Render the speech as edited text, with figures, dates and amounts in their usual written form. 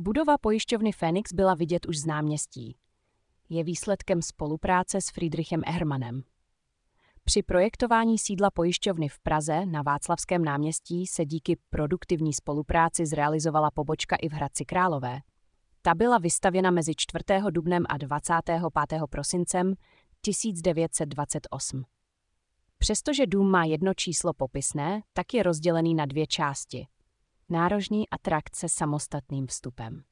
Budova pojišťovny Phoenix byla vidět už z náměstí. Je výsledkem spolupráce s Friedrichem Ehrmanem. Při projektování sídla pojišťovny v Praze na Václavském náměstí se díky produktivní spolupráci zrealizovala pobočka i v Hradci Králové. Ta byla vystavěna mezi 4. dubnem a 25. prosincem 1928. Přestože dům má jedno číslo popisné, tak je rozdělený na dvě části. Nárožní a trakt se samostatným vstupem.